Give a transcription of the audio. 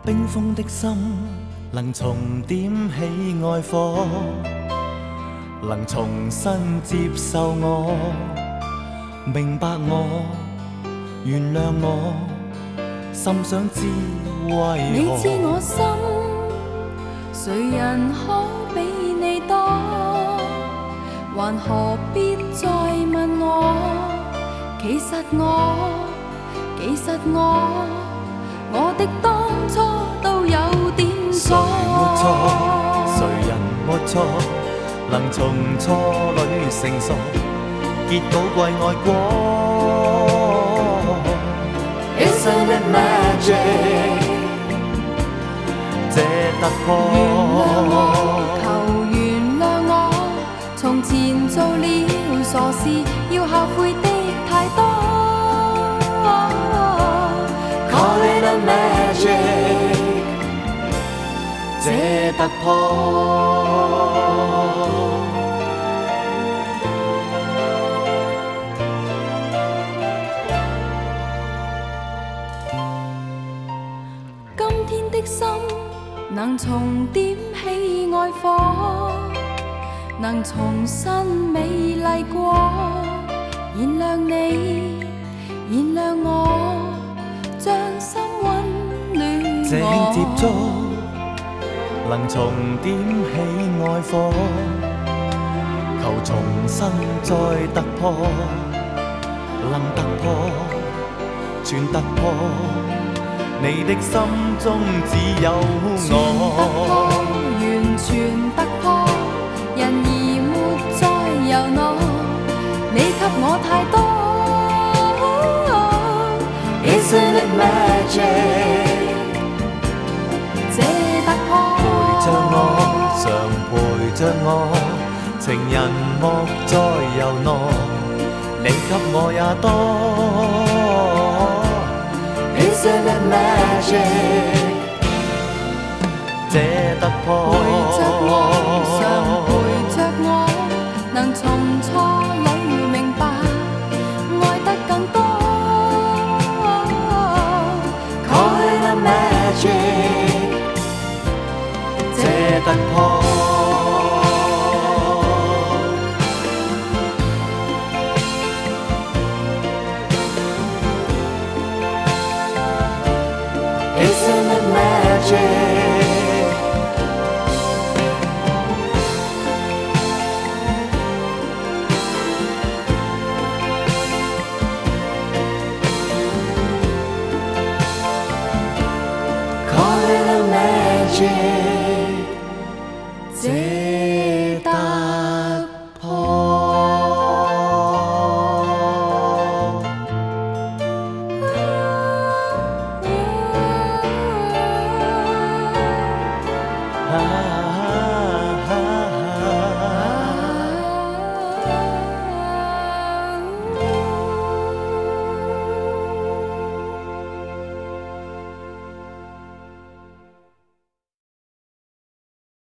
冰封的心能重點起愛火，能重新接受我，明白我，原諒我，心想知為你何？ 知我心，誰人可比你多？還何必再問我？其實我的當初都有點錯。 誰沒錯？誰人沒錯？能從錯裏成熟，結果貴愛過。Isn't it magic？ 這突破。 原諒我，從前做了傻事，要後悔的太多。 Call it a magic， 這突破。 今天的心能重點起愛火，能重新美麗過。原諒你，原諒我，將心溫暖這我。 接觸能重點起愛火，求重新再突破，能突破，全突破，你的心中只有我。 完全突破，人而沒再由我，你給我太多。 Isn't it magic？ 這突破陪着我，常陪着我，情人莫再由我，你給我也多。Isn't it magic？ 這突破。 陪着我，常陪着我，能從錯裏明白，愛得更多。 Call it a magic， 這突破。Isn't it magic？ Call it a magic。